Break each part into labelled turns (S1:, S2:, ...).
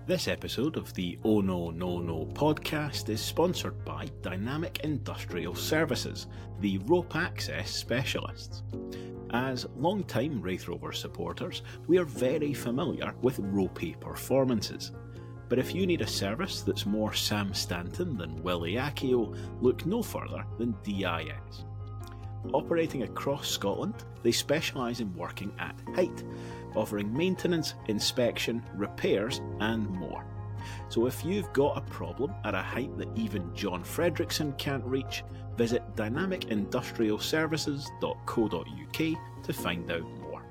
S1: This episode of the Oh No No No podcast is sponsored by Dynamic Industrial Services, the rope access specialists. As long-time Wraith Rovers supporters, we are very familiar with ropey performances. But if you need a service that's more Sam Stanton than Willie Accio, look no further than DIS. Operating across Scotland, they specialise in working at height, offering maintenance, inspection, repairs and more. So if you've got a problem at a height that even John Fredrickson can't reach, visit dynamicindustrialservices.co.uk to find out more.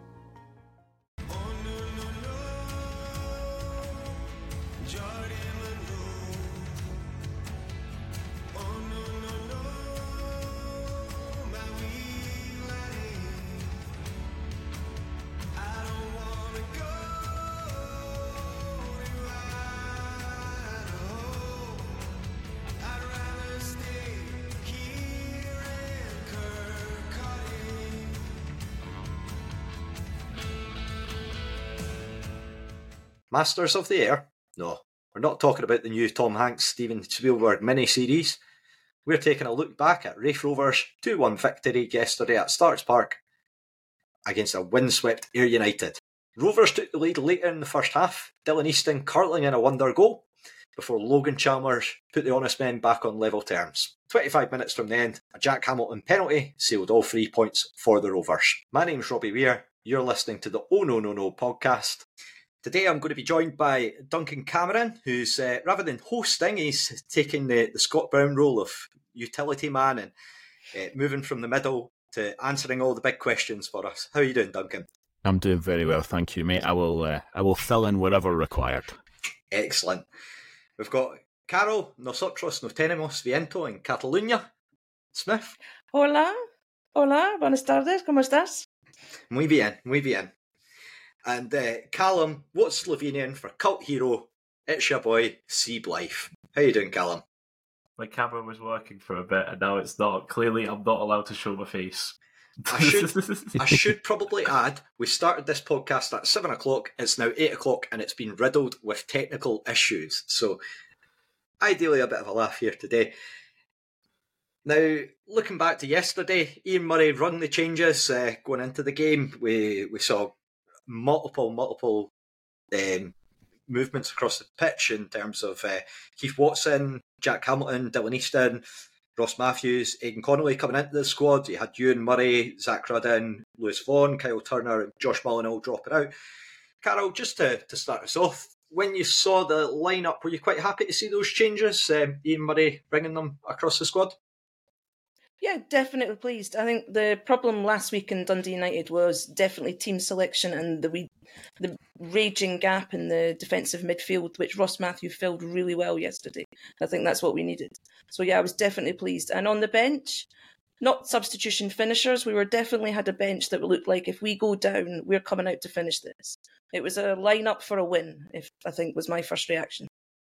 S2: Masters of the Air? No, we're not talking about the new Tom Hanks Steven Spielberg mini-series. We're taking a look back at Wraith Rovers' 2-1 victory yesterday at Starks Park against a windswept Ayr United. Rovers took the lead later in the first half, Dylan Easton curling in a wonder goal, before Logan Chalmers put the honest men back on level terms. 25 minutes from the end, a Jack Hamilton penalty sealed all 3 points for the Rovers. My name's Robbie Weir, you're listening to the Oh No No No podcast. Today I'm going to be joined by Duncan Cameron, who's, rather than hosting, he's taking the Scott Brown role of utility man and moving from the middle to answering all the big questions for us. How are you doing, Duncan?
S1: I'm doing very well, thank you, mate. I will fill in wherever required.
S2: Excellent. We've got Carol, nosotros no tenemos viento en Cataluña. Smith.
S3: Hola, buenas tardes, ¿cómo estás?
S2: Muy bien, muy bien. And Callum, what's Slovenian for cult hero? It's your boy, C. Blythe. How you doing, Callum?
S4: My camera was working for a bit and now it's not. Clearly, I'm not allowed to show my face.
S2: I should probably add, we started this podcast at 7 o'clock, it's now 8 o'clock, and it's been riddled with technical issues. So, ideally, a bit of a laugh here today. Now, looking back to yesterday, Ian Murray rung the changes going into the game. We saw multiple movements across the pitch in terms of Keith Watson, Jack Hamilton, Dylan Easton, Ross Matthews, Aidan Connolly coming into the squad. You had Ewan Murray, Zach Ruddin, Lewis Vaughan, Kyle Turner and Josh Mullen all dropping out. Carol, just to start us off, when you saw the lineup, were you quite happy to see those changes? Ian Murray bringing them across the squad?
S3: Yeah, definitely pleased. I think the problem last week in Dundee United was definitely team selection and the raging gap in the defensive midfield, which Ross Matthews filled really well yesterday. I think that's what we needed. So yeah, I was definitely pleased. And on the bench, not substitution finishers, we definitely had a bench that looked like if we go down, we're coming out to finish this. It was a line-up for a win, I think was my first reaction.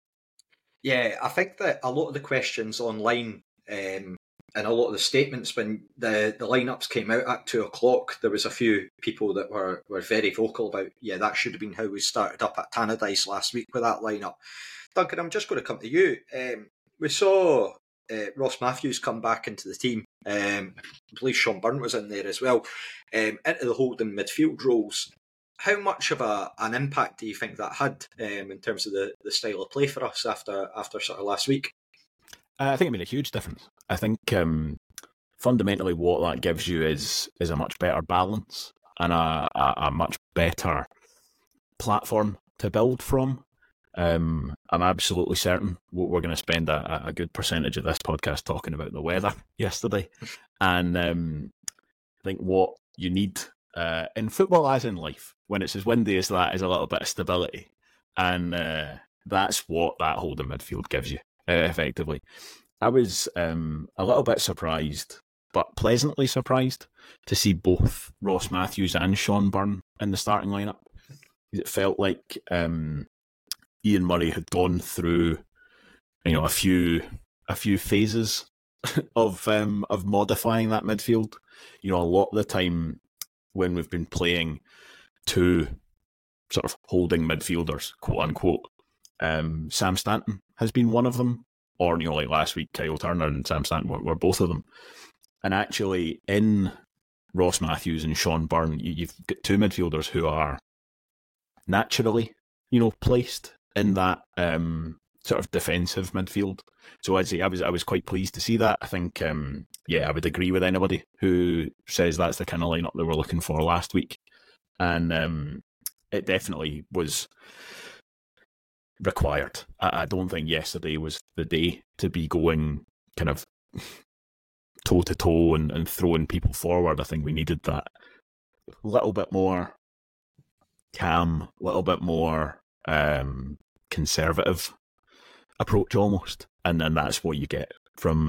S2: Yeah, I think that a lot of the questions online and a lot of the statements when the lineups came out at 2 o'clock, there was a few people that were very vocal about, yeah, that should have been how we started up at Tannadice last week with that lineup. Duncan, I'm just going to come to you. We saw Ross Matthews come back into the team. I believe Sean Byrne was in there as well, into the holding midfield roles. How much of an impact do you think that had in terms of the style of play for us after sort of last week?
S1: I think it made a huge difference. I think fundamentally what that gives you is a much better balance and a much better platform to build from. I'm absolutely certain we're going to spend a good percentage of this podcast talking about the weather yesterday. And I think what you need in football, as in life, when it's as windy as that, is a little bit of stability. And that's what that holding midfield gives you, effectively. I was a little bit surprised, but pleasantly surprised, to see both Ross Matthews and Sean Byrne in the starting lineup. It felt like Ian Murray had gone through, a few phases of modifying that midfield. A lot of the time when we've been playing two sort of holding midfielders, quote unquote, Sam Stanton has been one of them, or like last week, Kyle Turner and Sam Stanton were both of them. And actually, in Ross Matthews and Sean Byrne, you've got two midfielders who are naturally, placed in that sort of defensive midfield. So I'd say I was quite pleased to see that. I think, I would agree with anybody who says that's the kind of lineup that we're looking for last week. And it definitely was required. I don't think yesterday was the day to be going kind of toe-to-toe and throwing people forward. I think we needed that little bit more calm, a little bit more conservative approach almost. And then that's what you get from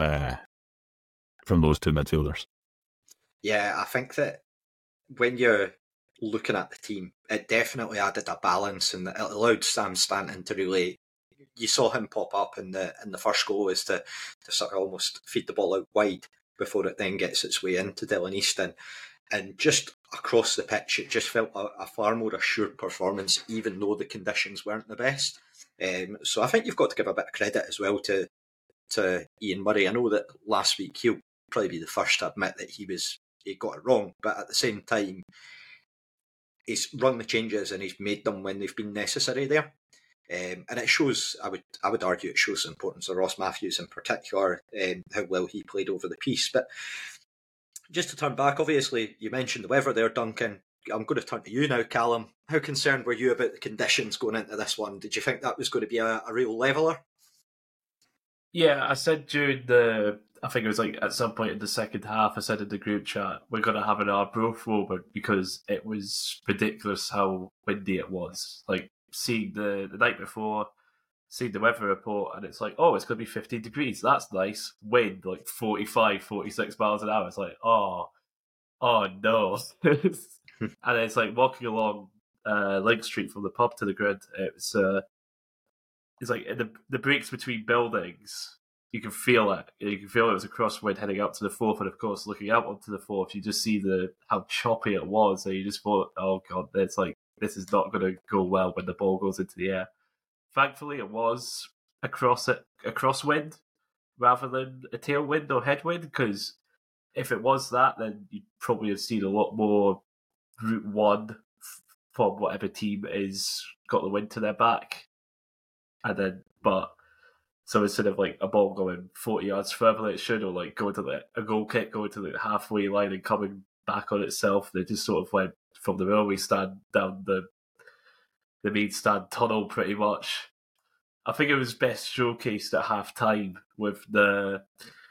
S1: those two midfielders.
S2: Yeah, I think that when you're looking at the team, it definitely added a balance, and it allowed Sam Stanton to really. You saw him pop up in the first goal as to sort of almost feed the ball out wide before it then gets its way into Dylan Easton, and just across the pitch, it just felt a far more assured performance, even though the conditions weren't the best. So I think you've got to give a bit of credit as well to Ian Murray. I know that last week he'll probably be the first to admit that he got it wrong, but at the same time, he's run the changes and he's made them when they've been necessary there. And it shows, I would argue, it shows the importance of Ross Matthews in particular, how well he played over the piece. But just to turn back, obviously, you mentioned the weather there, Duncan. I'm going to turn to you now, Callum. How concerned were you about the conditions going into this one? Did you think that was going to be a real leveller?
S4: Yeah, I said during I think it was like at some point in the second half, I said in the group chat, we're going to have an Arbroath moment because it was ridiculous how windy it was. Like seeing the night before, seeing the weather report, and it's like, oh, it's going to be 15 degrees. That's nice. Wind like 45, 46 miles an hour. It's like, oh no. And it's like walking along Link Street from the pub to the grid. It's like the breaks between buildings. You can feel it. You can feel it was a crosswind heading up to the fourth, and of course, looking out onto the fourth, you just see how choppy it was. And you just thought, oh god, this is not going to go well when the ball goes into the air. Thankfully, it was a crosswind rather than a tailwind or headwind. Because if it was that, then you'd probably have seen a lot more Route 1 from whatever team is got the wind to their back. So instead of like a ball going 40 yards further than it should, or like going to a goal kick going to the halfway line and coming back on itself, they just sort of went from the railway stand down the main stand tunnel pretty much. I think it was best showcased at half time with the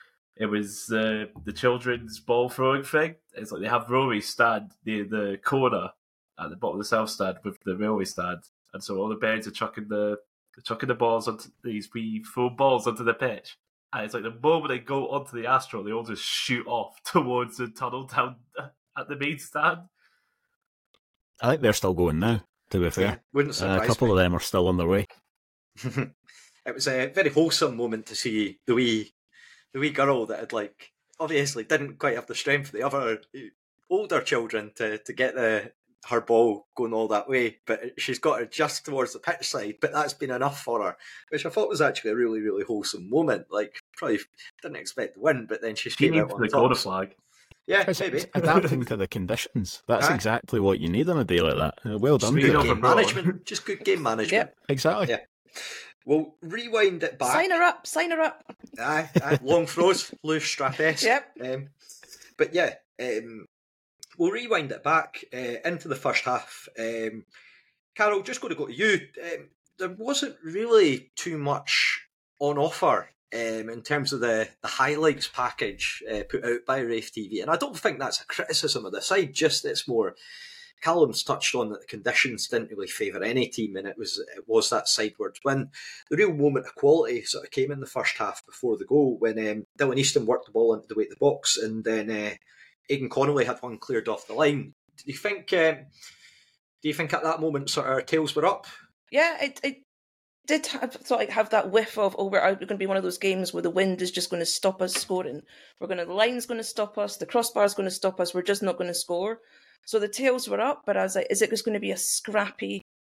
S4: children's ball throwing thing. It's like they have railway stand near the corner at the bottom of the south stand with the railway stand, and so all the birds are chucking the balls onto these wee foam balls onto the pitch. And it's like the moment they go onto the Astro, they all just shoot off towards the tunnel down at the main stand.
S1: I think they're still going now, to be fair.
S2: Wouldn't surprise
S1: a couple
S2: me.
S1: of them are still on their way.
S2: It was a very wholesome moment to see the wee girl that had obviously didn't quite have the strength of the other older children to get her ball going all that way, but she's got her just towards the pitch side, but that's been enough for her, which I thought was actually a really, really wholesome moment. Probably didn't expect to win, but then she came out on
S4: the
S2: top.
S4: corner flag.
S2: Yeah,
S1: it's
S2: maybe.
S1: Adapting to the conditions. That's exactly what you need on a day like that. Well done.
S2: Good game management. Just good game management.
S3: Yep.
S1: Exactly.
S2: Yeah. We'll rewind it back.
S3: Sign her up.
S2: Aye. Long throws, loose strap-esque.
S3: Yep.
S2: But yeah, we'll rewind it back into the first half. Carol, just going to go to you. There wasn't really too much on offer in terms of the highlights package put out by Rafe TV. And I don't think that's a criticism of the side, just it's more... Callum's touched on that the conditions didn't really favour any team, and it was that sideways win. The real moment of quality sort of came in the first half before the goal when Dylan Easton worked the ball into the weight of the box, and then Aidan Connolly had one cleared off the line. Do you think at that moment sort of our tails were up?
S3: Yeah, it did have that whiff of, we're going to be one of those games where the wind is just going to stop us scoring. The line's going to stop us, the crossbar's going to stop us, we're just not going to score. So the tails were up, but I was like, is it just going to be a scrappy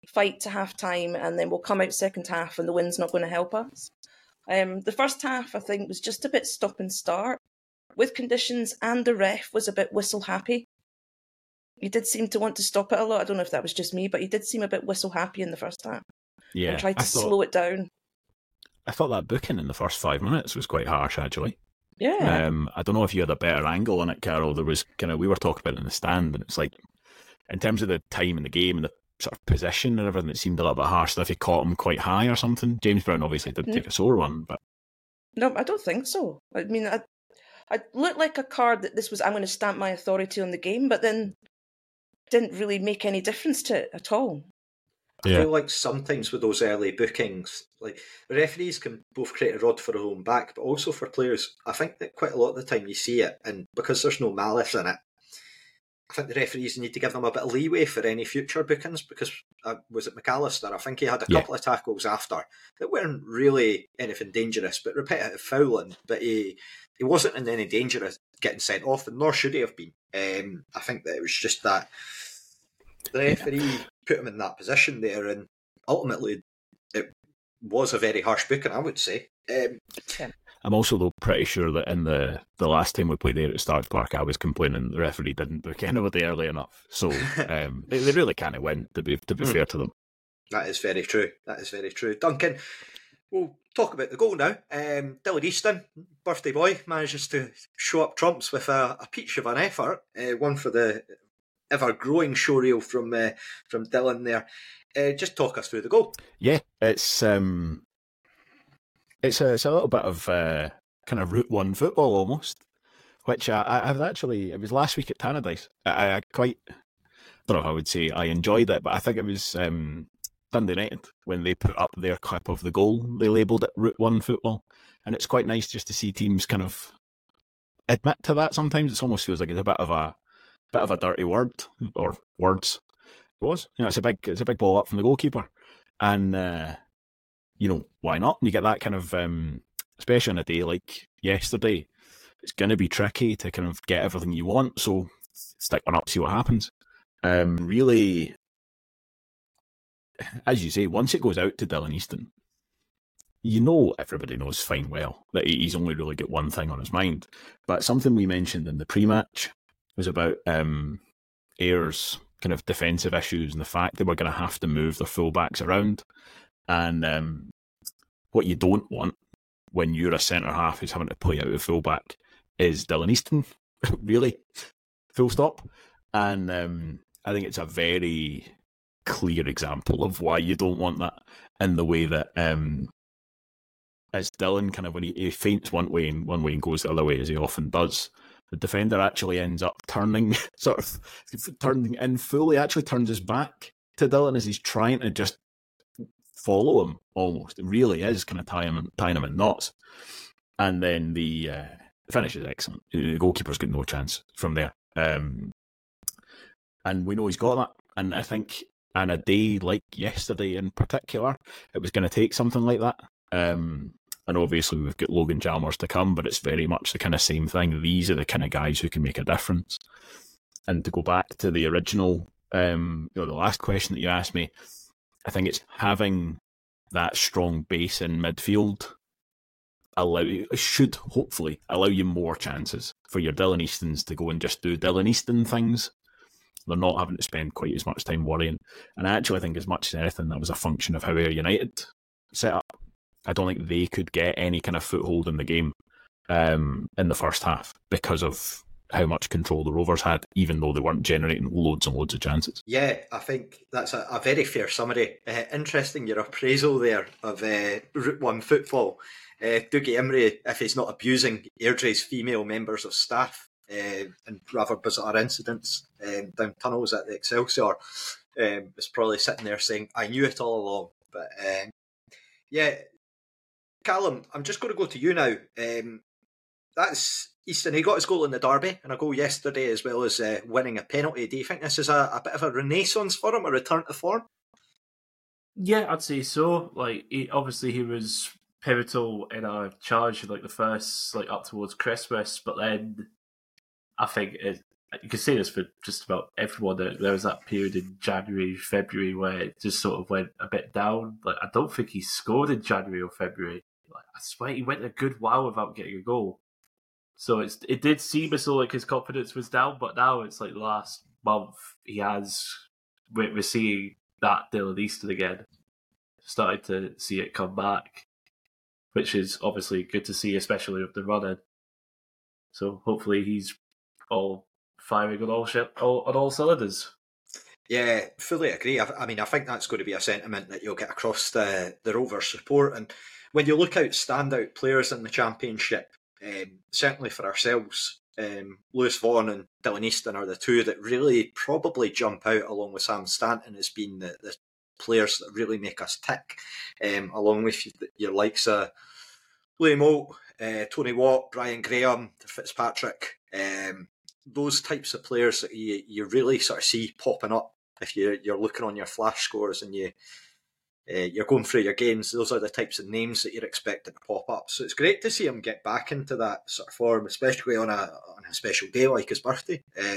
S3: fight to half time and then we'll come out second half and the win's not going to help us. The first half, I think, was just a bit stop and start with conditions, and the ref was a bit whistle happy. He did seem to want to stop it a lot. I don't know if that was just me, but he did seem a bit whistle happy in the first half.
S1: Yeah,
S3: and tried to slow it down.
S1: I thought that booking in the first 5 minutes was quite harsh, actually.
S3: Yeah.
S1: I don't know if you had a better angle on it, Carol. There was we were talking about it in the stand, and it's like, in terms of the time in the game and the sort of position and everything, it seemed a little bit harsh. So if he caught him quite high or something, James Brown obviously did take a sore one, but
S3: no, I don't think so. I mean, I looked like a card that this was, I'm going to stamp my authority on the game, but then didn't really make any difference to it at all.
S2: I feel like sometimes with those early bookings, like the referees can both create a rod for their own back, but also for players. I think that quite a lot of the time you see it, and because there's no malice in it, I think the referees need to give them a bit of leeway for any future bookings, because was it McAllister? I think he had a couple of tackles after that weren't really anything dangerous, but repetitive fouling. But he wasn't in any danger of getting sent off, and nor should he have been. I think that it was just that the referee put him in that position there, and ultimately it was a very harsh booking, I would say.
S1: I'm also, though, pretty sure that in the last time we played there at Starks Park, I was complaining the referee didn't book anybody early enough. So they really kind of win, to be fair to them.
S2: That is very true. That is very true. Duncan, we'll talk about the goal now. Dylan Easton, birthday boy, manages to show up trumps with a peach of an effort. One for the ever-growing showreel from Dylan there. Just talk us through the goal.
S1: Yeah, it's a little bit of kind of Route 1 football almost, which I've actually, it was last week at Tannadice. I quite, I don't know if I would say I enjoyed it, but I think it was Dundee United when they put up their clip of the goal. They labelled it Route 1 football, and it's quite nice just to see teams kind of admit to that. Sometimes it almost feels like it's a bit of a dirty word, or words. It was, it's a big ball up from the goalkeeper, and why not? You get that kind of, especially on a day like yesterday, it's going to be tricky to kind of get everything you want, so stick one up, see what happens. Really, as you say, once it goes out to Dylan Easton, everybody knows fine well that he's only really got one thing on his mind. But something we mentioned in the pre-match was about Ayer's kind of defensive issues and the fact they were going to have to move their fullbacks around. And what you don't want when you're a centre-half who's having to play out a fullback is Dylan Easton, really, full stop. And I think it's a very clear example of why you don't want that, in the way that as Dylan kind of, when he feints one way and goes the other way, as he often does, the defender actually ends up turning in fully, actually turns his back to Dylan as he's trying to just follow him almost. It really is kind of tying him in knots. And then the finish is excellent. The goalkeeper's got no chance from there. And we know he's got that. And I think on a day like yesterday in particular, it was going to take something like that. And obviously we've got Logan Chalmers to come, but it's very much the kind of same thing. These are the kind of guys who can make a difference. And to go back to the original, the last question that you asked me, I think it's having that strong base in midfield should hopefully allow you more chances for your Dylan Eastons to go and just do Dylan Easton things. They're not having to spend quite as much time worrying. And I actually think, as much as anything, that was a function of how Ayr United set up. I don't think they could get any kind of foothold in the game in the first half because of how much control the Rovers had, even though they weren't generating loads and loads of chances.
S2: Yeah, I think that's a very fair summary. Interesting, your appraisal there of Route 1 football. Dougie Imrie, if he's not abusing Airdrie's female members of staff and rather bizarre incidents down tunnels at the Excelsior, is probably sitting there saying, I knew it all along. But yeah, Callum, I'm just going to go to you now. That's Easton. He got his goal in the derby and a goal yesterday, as well as winning a penalty. Do you think this is a bit of a renaissance for him, a return to form?
S4: Yeah, I'd say so. Like, he was pivotal in our charge, like the first, like up towards Christmas, but then I think you can say this for just about everyone. There was that period in January, February where it just sort of went a bit down. Like, I don't think he scored in January or February. Like, I swear he went a good while without getting a goal. So it did seem as though like his confidence was down, but now it's like the last month we're seeing that Dylan Easton again, starting to see it come back, which is obviously good to see, especially with the running. So hopefully he's all firing on all cylinders.
S2: Yeah, fully agree. I mean, I think that's going to be a sentiment that you'll get across the Rovers support. And when you look out standout players in the Championship, certainly for ourselves, Lewis Vaughan and Dylan Easton are the two that really probably jump out, along with Sam Stanton as being the players that really make us tick, along with your likes of Liam Moult, Tony Watt, Brian Graham, Fitzpatrick, those types of players that you really sort of see popping up if you're looking on your flash scores and you're going through your games. Those are the types of names that you're expecting to pop up. So it's great to see him get back into that sort of form, especially on a special day like his birthday.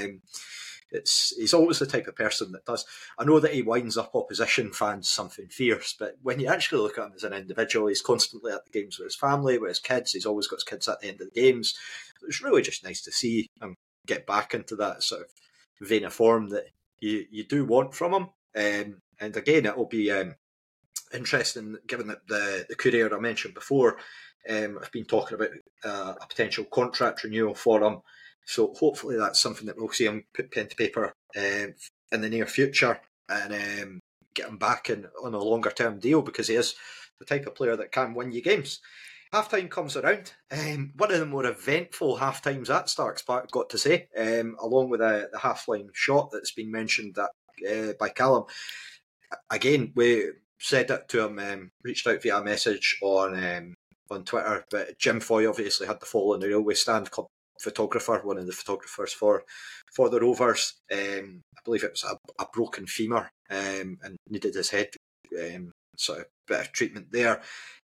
S2: He's always the type of person that does. I know that he winds up opposition fans something fierce, but when you actually look at him as an individual, he's constantly at the games with his family, with his kids. He's always got his kids at the end of the games. It's really just nice to see him get back into that sort of vein of form that you do want from him. And again, it will be interesting, given that the Courier I mentioned before, I've been talking about a potential contract renewal for him. So hopefully that's something that we'll see him put pen to paper in the near future and get him back on a longer term deal, because he is the type of player that can win you games. Halftime comes around. One of the more eventful halftimes at Starks Park, got to say, along with the half-line shot that's been mentioned by Callum. Again, we said it to him, reached out via a message on Twitter, but Jim Foy obviously had the fall in the Railway Stand Club photographer, one of the photographers for the Rovers. I believe it was a broken femur and needed his head sort of bit of treatment there.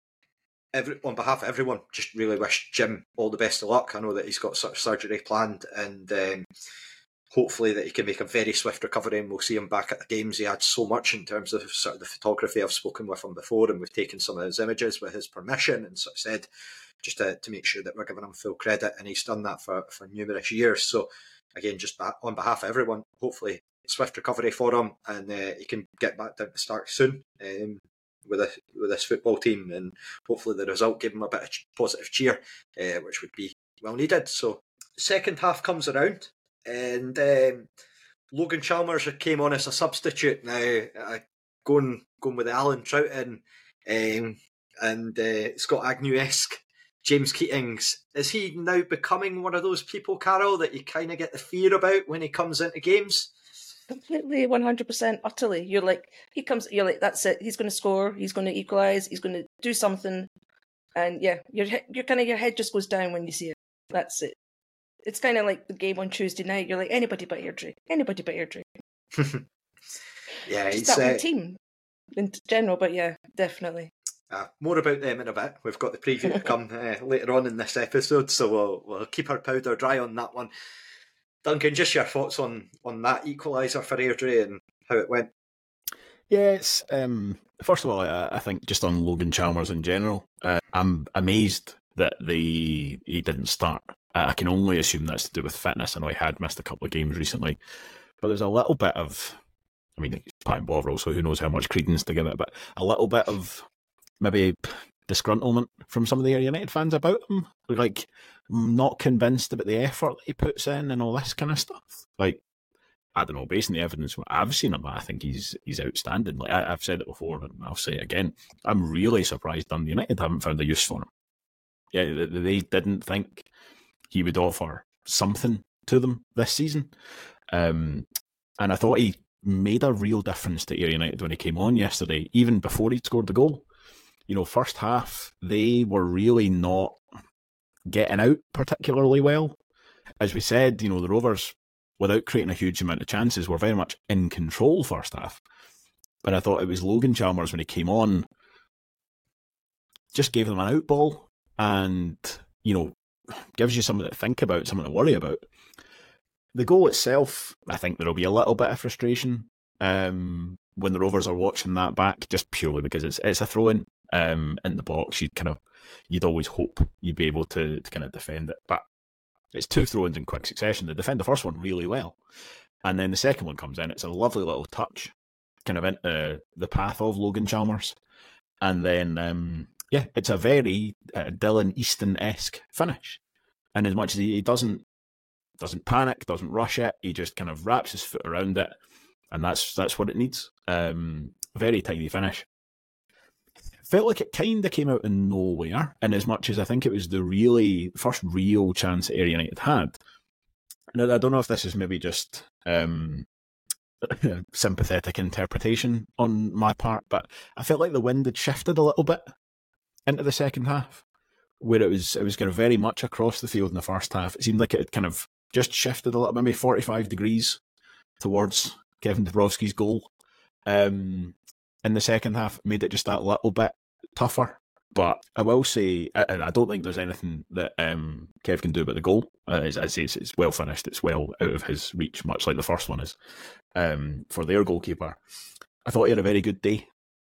S2: On behalf of everyone, just really wish Jim all the best of luck. I know that he's got sort of surgery planned, and hopefully that he can make a very swift recovery and we'll see him back at the games. He had so much in terms of sort of the photography. I've spoken with him before and we've taken some of his images with his permission and sort of said just to make sure that we're giving him full credit, and he's done that for numerous years. So again, just on behalf of everyone, hopefully swift recovery for him, and he can get back down to Stark soon with this football team, and hopefully the result gave him a bit of positive cheer, which would be well needed. So second half comes around, and Logan Chalmers came on as a substitute. Now going with Alan Troughton and Scott Agnew-esque James Keatings. Is he now becoming one of those people, Carol, that you kind of get the fear about when he comes into games?
S3: Completely, 100%, utterly. You're like, you're like, that's it. He's going to score. He's going to equalise. He's going to do something. And yeah, your head just goes down when you see it. That's it. It's kind of like the game on Tuesday night. You're like, anybody but Airdrie. Anybody but Airdrie.
S2: Yeah,
S3: it's that whole team in general, but yeah, definitely.
S2: More about them in a bit. We've got the preview to come later on in this episode, so we'll keep our powder dry on that one. Duncan, just your thoughts on that equaliser for Airdrie and how it went?
S1: Yes, first of all, I think just on Logan Chalmers in general, I'm amazed that he didn't start. I can only assume that's to do with fitness. I know he had missed a couple of games recently, but there's a little bit of, I mean, he's playing Bovril, so who knows how much credence to give it, but a little bit of maybe disgruntlement from some of the United fans about him. Like, not convinced about the effort that he puts in and all this kind of stuff. Like, I don't know, based on the evidence I've seen him, I think he's outstanding. Like I've said it before and I'll say it again. I'm really surprised Dundee United haven't found a use for him. Yeah, they didn't think he would offer something to them this season. And I thought he made a real difference to Ayr United when he came on yesterday, even before he'd scored the goal. You know, first half, they were really not getting out particularly well. As we said, you know, the Rovers, without creating a huge amount of chances, were very much in control first half. But I thought it was Logan Chalmers when he came on, just gave them an out ball and, you know, gives you something to think about, something to worry about. The goal itself, I think there'll be a little bit of frustration when the Rovers are watching that back, just purely because it's a throw-in in the box. You'd always hope you'd be able to kind of defend it, but it's 2 throw-ins in quick succession. They defend the first one really well, and then the second one comes in. It's a lovely little touch, kind of into the path of Logan Chalmers, and then it's a very Dylan Easton-esque finish. And as much as he doesn't panic, doesn't rush it, he just kind of wraps his foot around it, and that's what it needs. Very tiny finish. Felt like it kind of came out of nowhere, in as much as I think it was the first real chance that Ayr United had. Now, I don't know if this is maybe just sympathetic interpretation on my part, but I felt like the wind had shifted a little bit into the second half, where it was kind of very much across the field in the first half. It seemed like it had kind of just shifted a little, maybe 45 degrees towards Kevin Dabrowski's goal. In the second half, made it just that little bit tougher. But I will say, I don't think there's anything that Kev can do about the goal. As I say, it's well finished. It's well out of his reach, much like the first one is for their goalkeeper. I thought he had a very good day.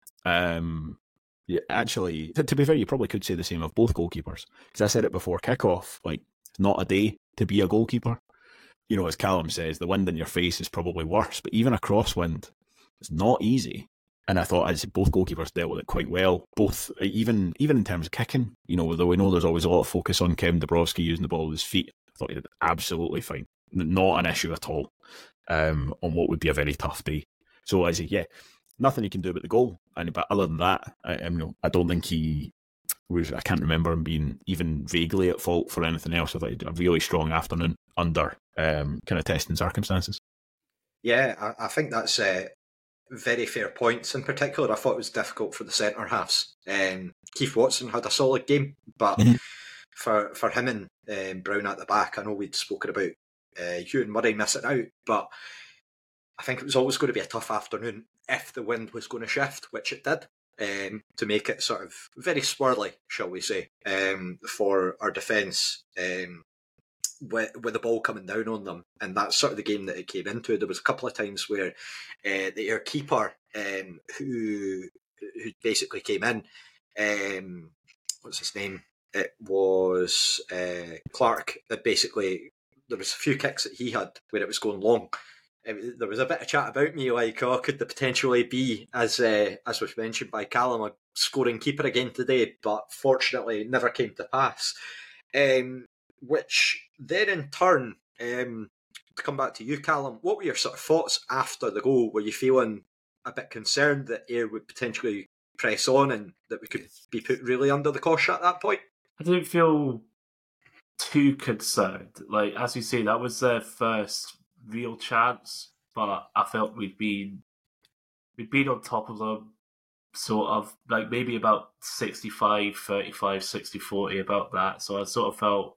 S1: Actually, to be fair, you probably could say the same of both goalkeepers. Because I said it before kickoff, like, it's not a day to be a goalkeeper. You know, as Callum says, the wind in your face is probably worse, but even a crosswind, it's not easy. And I thought as both goalkeepers dealt with it quite well. Both, even in terms of kicking, you know, though we know there's always a lot of focus on Kevin Dabrowski using the ball with his feet, I thought he did absolutely fine. Not an issue at all on what would be a very tough day. So I say, nothing he can do about the goal. But other than that, I don't think I can't remember him being even vaguely at fault for anything else. I thought he had a really strong afternoon under kind of testing circumstances.
S2: Yeah, I think that's very fair points. In particular, I thought it was difficult for the centre halves. Keith Watson had a solid game, but for him and Brown at the back, I know we'd spoken about Ewan Murray missing out, but I think it was always going to be a tough afternoon if the wind was going to shift, which it did, to make it sort of very swirly, shall we say, for our defence with the ball coming down on them. And that's sort of the game that it came into. There was a couple of times where the Ayr keeper, who basically came in, what's his name? It was Clark. That basically, there was a few kicks that he had where it was going long. There was a bit of chat about me, like, could there potentially be, as was mentioned by Callum, a scoring keeper again today, but fortunately never came to pass. Which then in turn, to come back to you, Callum, what were your sort of thoughts after the goal? Were you feeling a bit concerned that Ayr would potentially press on and that we could be put really under the cosh at that point?
S4: I didn't feel too concerned. Like, as you say, that was their first real chance, but I felt we'd been on top of them, sort of, like, maybe about 65-35, 60-40, about that. So I sort of felt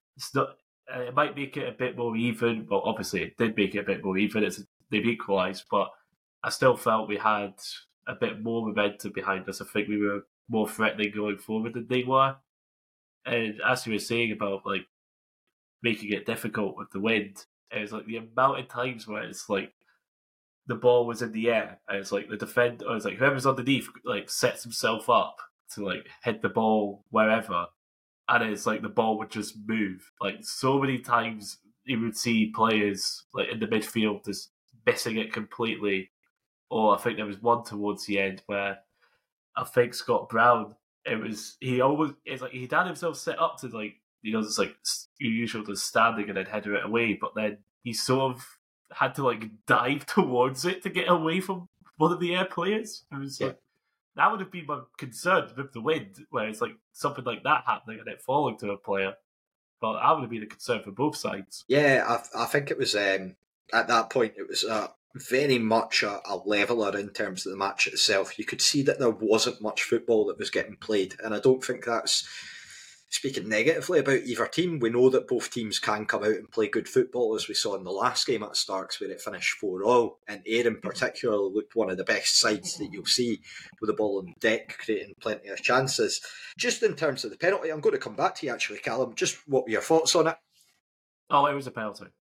S4: it might make it a bit more even. Well, obviously it did make it a bit more even. They've equalised, but I still felt we had a bit more momentum behind us. I think we were more threatening going forward than they were. And as you were saying about, like, making it difficult with the wind, it was like the amount of times where it's like the ball was in the air and it's like the defender, or it's like whoever's underneath, like, sets himself up to, like, hit the ball wherever, and it's like the ball would just move. Like, so many times you would see players, like, in the midfield just missing it completely. Or I think there was one towards the end where I think Scott Brown, it's like he'd had himself set up to, like, you know, it's like usual just standing and then header it away, but then he sort of had to, like, dive towards it to get away from one of the Ayr players. It was like, that would have been my concern with the wind, where it's like something like that happening and it falling to a player. But that would have been a concern for both sides.
S2: Yeah, I think it was, at that point, it was very much a leveller in terms of the match itself. You could see that there wasn't much football that was getting played, and I don't think that's speaking negatively about either team. We know that both teams can come out and play good football, as we saw in the last game at Starks where it finished 4-0, and Ayr in particular looked one of the best sides that you'll see with the ball on deck, creating plenty of chances. Just in terms of the penalty, I'm going to come back to you actually, Callum. Just what were your thoughts on it?
S4: Oh, it was a penalty.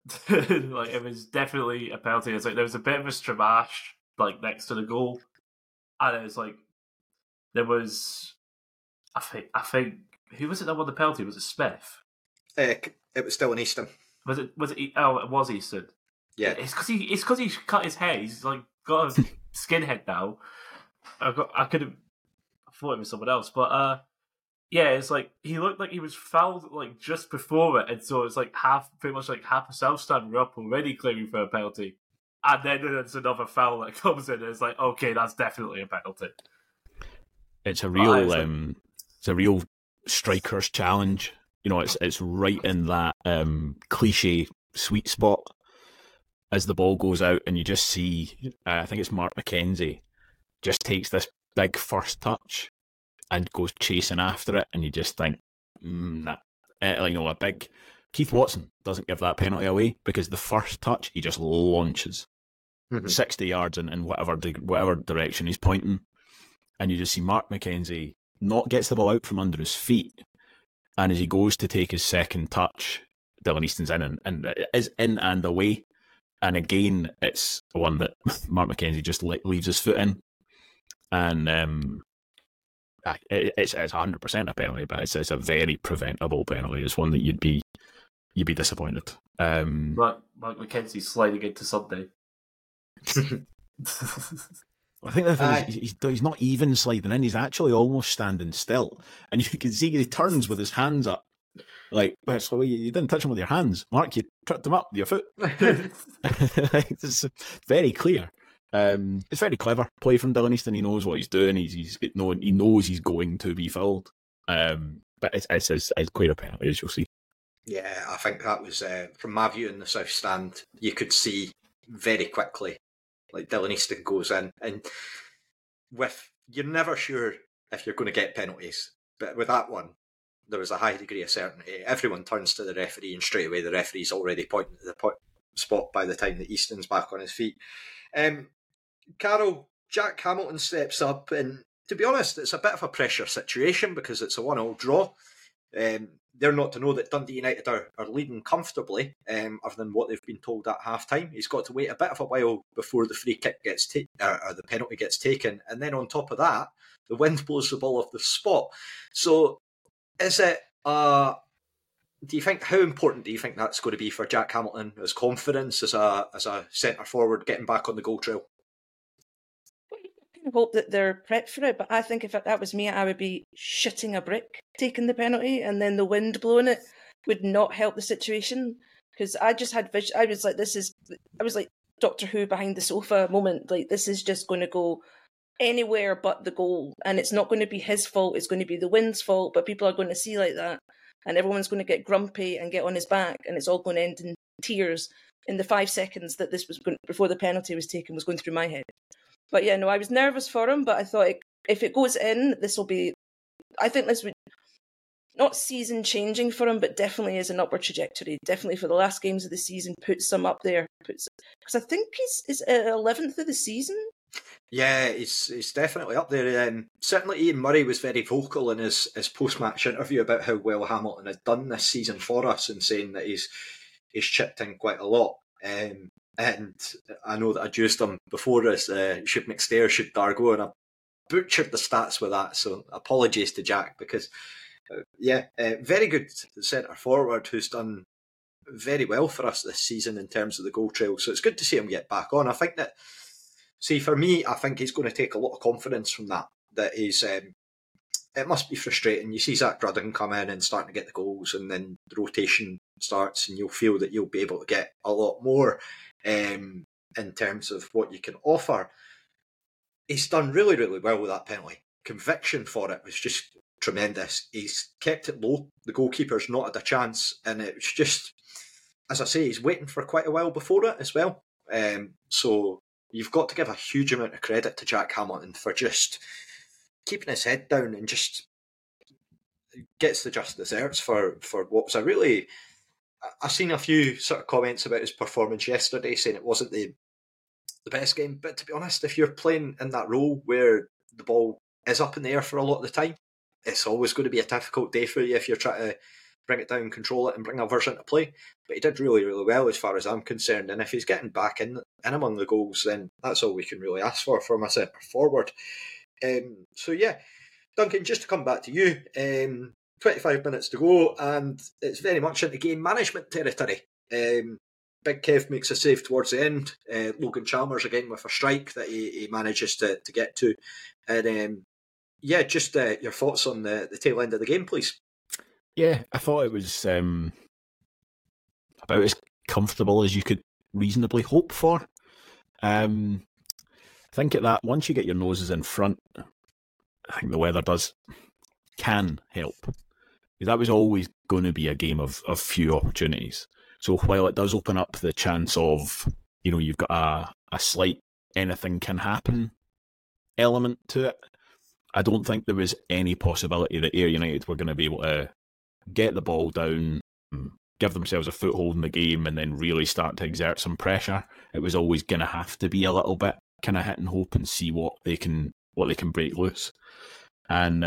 S4: Like, it was definitely a penalty. It's like there was a bit of a stramash like next to the goal, and it was like there was. I think who was it that won the penalty? Was it Smith?
S2: It was still in Easton.
S4: Was it? Oh, it was Easton.
S2: Yeah,
S4: It's because he cut his hair. He's like got a skinhead now. I thought it was someone else, but yeah, it's like he looked like he was fouled like just before it, and so it's like pretty much like half a South Stand were up already claiming for a penalty, and then there's another foul that comes in, and it's like, okay, that's definitely a penalty.
S1: It's a real striker's challenge. You know, it's right in that cliche sweet spot as the ball goes out, and you just see, I think it's Mark McKenzie, just takes this big first touch and goes chasing after it, and you just think, a big Keith Watson doesn't give that penalty away, because the first touch he just launches 60 yards in whatever direction he's pointing, and you just see Mark McKenzie gets the ball out from under his feet, and as he goes to take his second touch, Dylan Easton's in and it is in and away, and again it's one that Mark McKenzie just leaves his foot in, and it's 100% a penalty, but it's a very preventable penalty. It's one that you'd be disappointed.
S4: Mark McKenzie's sliding into Sunday.
S1: I think the thing is, he's not even sliding in. He's actually almost standing still, and you can see he turns with his hands up. Like, so you didn't touch him with your hands, Mark. You tripped him up with your foot. It's very clear. It's very clever play from Dylan Easton. He knows what he's doing. He knows he's going to be fouled. But it's quite a penalty, as you'll see.
S2: Yeah, I think that was from my view in the South Stand. You could see very quickly, like Dylan Easton goes in, and you're never sure if you're going to get penalties, but with that one, there was a high degree of certainty. Everyone turns to the referee, and straight away the referee's already pointing to the spot by the time that Easton's back on his feet. Carol, Jack Hamilton steps up, and to be honest, it's a bit of a pressure situation because it's a 1-1 draw. They're not to know that Dundee United are leading comfortably, other than what they've been told at half-time. He's got to wait a bit of a while before the free kick gets or the penalty gets taken, and then on top of that, the wind blows the ball off the spot. So, is it? How important do you think that's going to be for Jack Hamilton, his confidence as a centre forward getting back on the goal trail?
S3: I hope that they're prepped for it, but I think if that was me, I would be shitting a brick taking the penalty, and then the wind blowing it would not help the situation, because I just had I was like Doctor Who behind the sofa moment. Like, this is just going to go anywhere but the goal, and it's not going to be his fault, it's going to be the wind's fault, but people are going to see like that, and everyone's going to get grumpy and get on his back, and it's all going to end in tears in the 5 seconds that this was before the penalty was taken was going through my head. But yeah, no, I was nervous for him, but I thought if it goes in, I think this would, not season changing for him, but definitely is an upward trajectory. Definitely for the last games of the season, puts him up there. Because I think he's 11th of the season.
S2: Yeah, he's definitely up there. Certainly Ian Murray was very vocal in his post-match interview about how well Hamilton had done this season for us, and saying that he's chipped in quite a lot. And I know that I juiced him before this, should McStayr, should Dargo, and I butchered the stats with that, so apologies to Jack, because very good centre forward who's done very well for us this season in terms of the goal trail, so it's good to see him get back on. I think that, for me, I think he's going to take a lot of confidence from that he's it must be frustrating. You see Zach Rudden come in and starting to get the goals, and then the rotation starts, and you'll feel that you'll be able to get a lot more in terms of what you can offer. He's done really, really well with that penalty. Conviction for it was just tremendous. He's kept it low. The goalkeeper's not had a chance, and it's just, as I say, he's waiting for quite a while before it as well. So you've got to give a huge amount of credit to Jack Hamilton for just keeping his head down and just gets the just desserts for what was a really... I've seen a few sort of comments about his performance yesterday saying it wasn't the best game, but to be honest, if you're playing in that role where the ball is up in the air for a lot of the time, it's always going to be a difficult day for you if you're trying to bring it down, control it, and bring others into play. But he did really, really well as far as I'm concerned. And if he's getting back in among the goals, then that's all we can really ask for from a centre forward. So yeah, Duncan, just to come back to you, 25 minutes to go, and it's very much into game management territory. Big Kev makes a save towards the end. Logan Chalmers again with a strike that he manages to get to. And yeah, just your thoughts on the tail end of the game, please.
S1: Yeah, I thought it was about as comfortable as you could reasonably hope for. I think at that, once you get your noses in front, I think the weather can help. That was always going to be a game of few opportunities. So while it does open up the chance of, you've got a slight anything can happen element to it, I don't think there was any possibility that Ayr United were going to be able to get the ball down, give themselves a foothold in the game, and then really start to exert some pressure. It was always going to have to be a little bit kind of hit and hope and see what they can break loose. And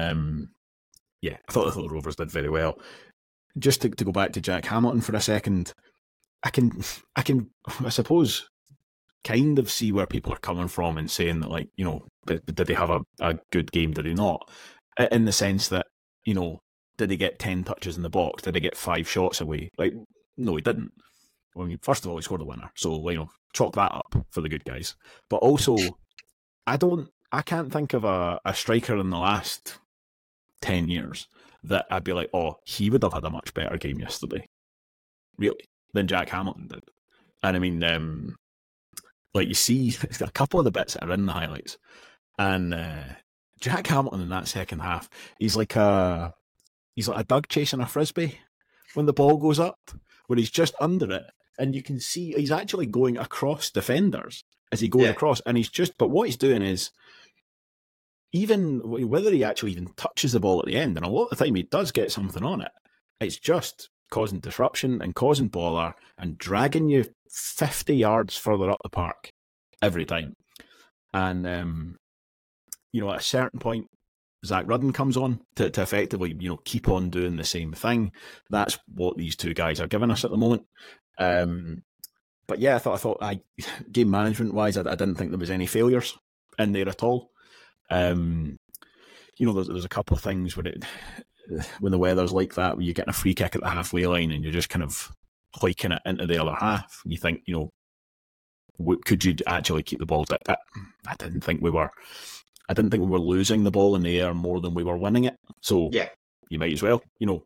S1: I thought the Rovers did very well. Just to go back to Jack Hamilton for a second, I can I suppose kind of see where people are coming from and saying that, did they have a good game? Did he not? In the sense that, did he get 10 touches in the box? Did he get 5 shots away? No, he didn't. First of all, he scored the winner, so chalk that up for the good guys. But also, I can't think of a striker in the last 10 years that I'd be like, oh, he would have had a much better game yesterday, really, than Jack Hamilton did. And I mean, you see a couple of the bits that are in the highlights, and Jack Hamilton in that second half, he's like a dog chasing a frisbee when the ball goes up, where he's just under it, and you can see he's actually going across defenders as he goes across, and but what he's doing is, even whether he actually even touches the ball at the end, and a lot of the time he does get something on it, it's just causing disruption and causing bother and dragging you 50 yards further up the park every time. And, at a certain point, Zach Rudden comes on to effectively, keep on doing the same thing. That's what these two guys are giving us at the moment. But yeah, I thought game management wise, I didn't think there was any failures in there at all. There's a couple of things when the weather's like that, where you're getting a free kick at the halfway line and you're just kind of hiking it into the other half. You think, could you actually keep the ball? I didn't think we were losing the ball in the air more than we were winning it. So you might as well,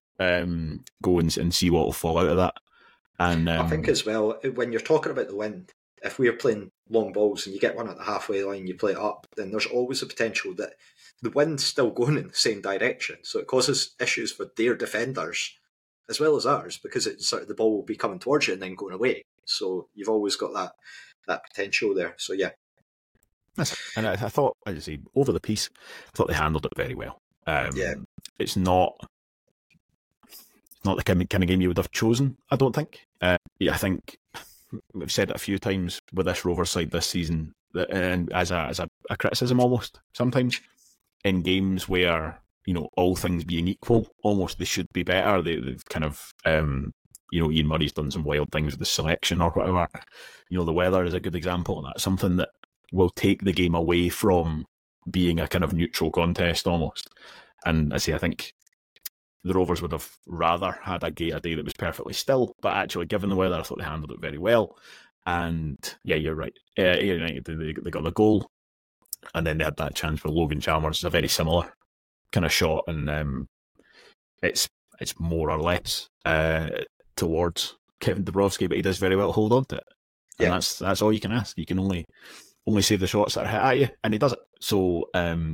S1: go and see what will fall out of that. And
S2: I think as well, when you're talking about the wind, if we're playing long balls and you get one at the halfway line, you play it up, then there's always a potential that the wind's still going in the same direction. So it causes issues for their defenders as well as ours, because it's sort of the ball will be coming towards you and then going away. So you've always got that potential there. So yeah.
S1: And I thought, as I say, over the piece, I thought they handled it very well. It's not the kind of game you would have chosen, I don't think. I think we've said it a few times with this Rovers side this season, and as a criticism almost, sometimes in games where, all things being equal, almost they should be better. They've kind of, Ian Murray's done some wild things with the selection or whatever. The weather is a good example of that. Something that will take the game away from being a kind of neutral contest almost. And I think the Rovers would have rather had a day that was perfectly still, but actually, given the weather, I thought they handled it very well. And yeah, you're right. United, they got the goal, and then they had that chance for Logan Chalmers. It's a very similar kind of shot, and it's more or less towards Kevin Dabrowski, but he does very well hold on to it. And that's all you can ask. You can only save the shots that are hit at you, and he does it. So,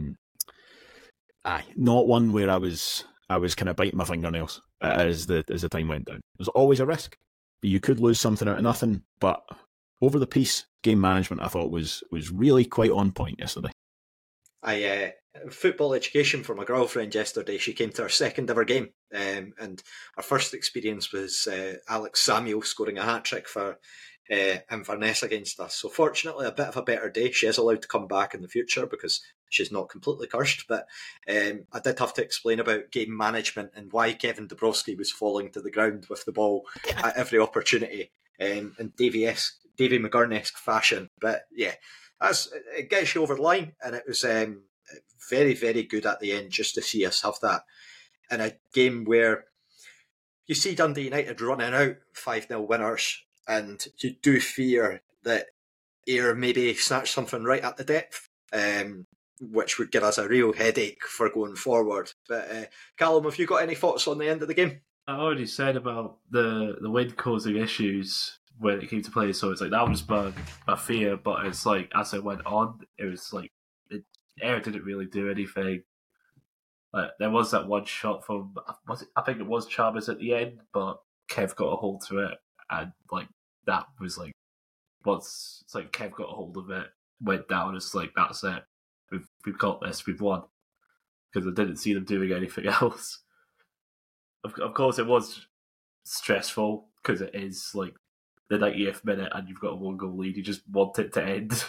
S1: not one where I was kind of biting my fingernails as the time went down. There's always a risk. You could lose something out of nothing, but over the piece, game management I thought was really quite on point yesterday.
S2: Football education for my girlfriend yesterday. She came to our second ever game, and our first experience was Alex Samuel scoring a hat-trick for Inverness against us. So fortunately, a bit of a better day. She is allowed to come back in the future because she's not completely cursed. But I did have to explain about game management and why Kevin Dabrowski was falling to the ground with the ball at every opportunity in Davy McGurn-esque fashion. But yeah, it gets you over the line, and it was very, very good at the end just to see us have that in a game where you see Dundee United running out 5-0 winners, and you do fear that Ayr maybe snatch something right at the depth, which would give us a real headache for going forward. But Callum, have you got any thoughts on the end of the game?
S4: I already said about the wind causing issues when it came to play, so it's like that was my fear, but it's like as it went on, it was like Ayr didn't really do anything. Like, there was that one shot from, I think it was Chalmers at the end, but Kev got a hold to it, and like that was like, it's like Kev got a hold of it, went down, it's like, that's it, we've got this, we've won, because I didn't see them doing anything else. Of course, it was stressful because it is like the 90th minute and you've got a 1-goal lead. You just want it to end.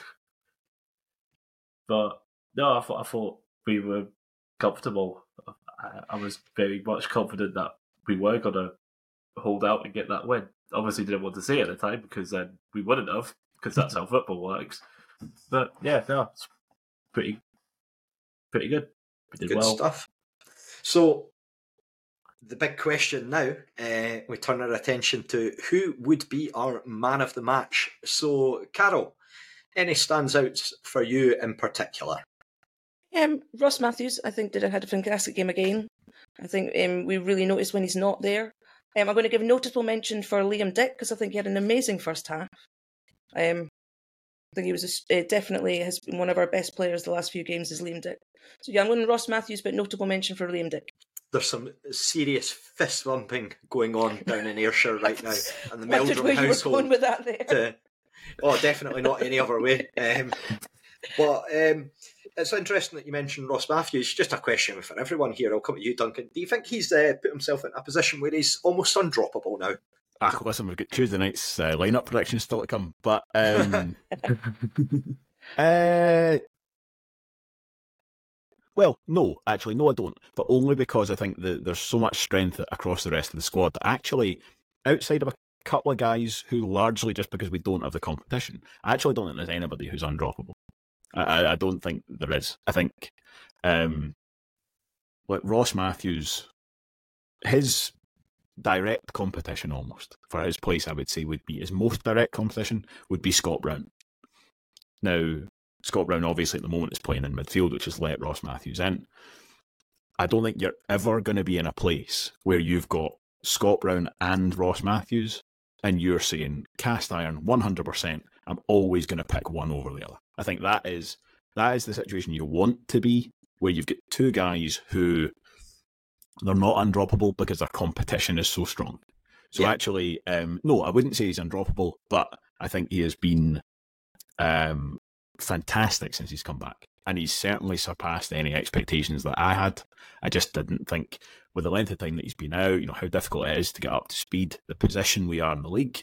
S4: But no, I thought we were comfortable. I was very much confident that we were going to hold out and get that win. Obviously, didn't want to say it at the time because then we wouldn't have, because that's how football works. But yeah, no, it's pretty good. We did
S2: good
S4: well.
S2: Stuff. So the big question now, we turn our attention to who would be our man of the match. So, Carol, any stands out for you in particular?
S3: Ross Matthews, I think, had a fantastic game again. I think we really noticed when he's not there. I'm going to give a notable mention for Liam Dick because I think he had an amazing first half. I think he was definitely has been one of our best players the last few games is Liam Dick. So yeah, I'm going to Ross Matthews, but notable mention for Liam Dick.
S2: There's some serious fist thumping going on down in Ayrshire right now, and the Meldrum
S3: where you
S2: household.
S3: were going with that there.
S2: Definitely not any other way. But it's interesting that you mentioned Ross Matthews. Just a question for everyone here. I'll come to you, Duncan. Do you think he's put himself in a position where he's almost undroppable now?
S1: Listen, we've got Tuesday night's lineup predictions still to come, but well, no, I don't. But only because I think that there's so much strength across the rest of the squad that actually, outside of a couple of guys who largely just because we don't have the competition, I actually don't think there's anybody who's undroppable. I don't think there is. I think, like Ross Matthews, his direct competition almost for his place, I would say, would be his most direct competition would be Scott Brown. Now, Scott Brown obviously at the moment is playing in midfield, which has let Ross Matthews in. I don't think you're ever going to be in a place where you've got Scott Brown and Ross Matthews and you're saying, cast iron, 100%, I'm always going to pick one over the other. I think that is the situation you want to be, where you've got two guys who they're not undroppable because their competition is so strong. So yeah. Actually, no, I wouldn't say he's undroppable, but I think he has been fantastic since he's come back. And he's certainly surpassed any expectations that I had. I just didn't think, with the length of time that he's been out, how difficult it is to get up to speed, the position we are in the league.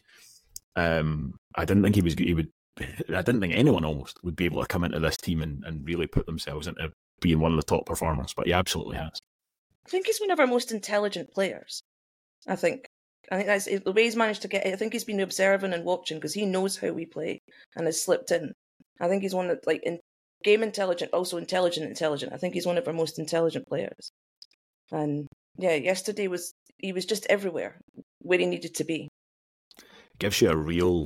S1: I didn't think I didn't think anyone almost would be able to come into this team and really put themselves into being one of the top performers, but he absolutely has.
S3: I think he's one of our most intelligent players. I think that's the way he's managed to get it. I think he's been observing and watching because he knows how we play and has slipped in. I think he's one that, like, in game intelligent, also intelligent. I think he's one of our most intelligent players. And yeah, yesterday he was just everywhere where he needed to be.
S1: Gives you a real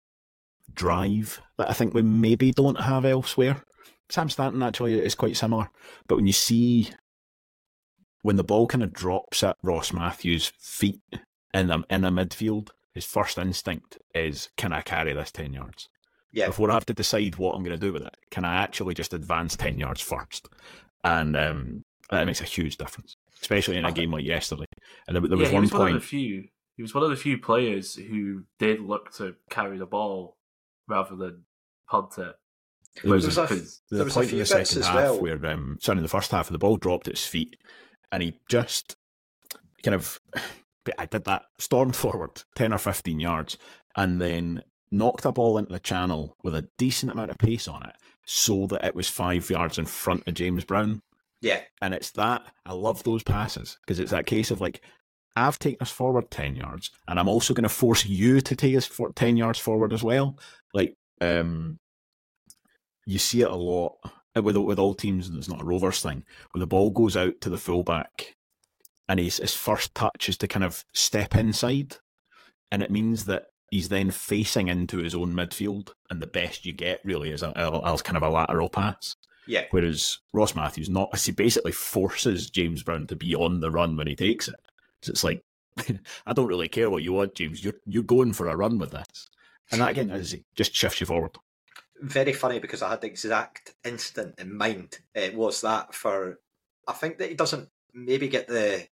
S1: drive that I think we maybe don't have elsewhere. Sam Stanton actually is quite similar, but when you see when the ball kind of drops at Ross Matthews' feet in a midfield, his first instinct is, can I carry this 10 yards?
S2: Yeah.
S1: Before I have to decide what I'm going to do with it, can I actually just advance 10 yards first? And that makes a huge difference, especially in a game like yesterday. And there was one point.
S4: He was one of the few players who did look to carry the ball rather than punt it.
S1: There was a point in the second half where, in the first half, the ball dropped at his feet, and he just I did that, stormed forward 10 or 15 yards, and then knocked a ball into the channel with a decent amount of pace on it so that it was 5 yards in front of James Brown.
S2: Yeah.
S1: And it's that, I love those passes, because it's that case of like, I've taken us forward 10 yards, and I'm also going to force you to take us 10 yards forward as well. Like, you see it a lot with all teams, and it's not a Rovers thing, where the ball goes out to the fullback, and his first touch is to kind of step inside, and it means that he's then facing into his own midfield, and the best you get really is a kind of a lateral pass.
S2: Yeah.
S1: Whereas Ross Matthews he basically forces James Brown to be on the run when he takes it. So it's like, I don't really care what you want, James. You're going for a run with this, and that again just shifts you forward.
S2: Very funny, because I had the exact instant in mind. It was that for, I think that he doesn't maybe get the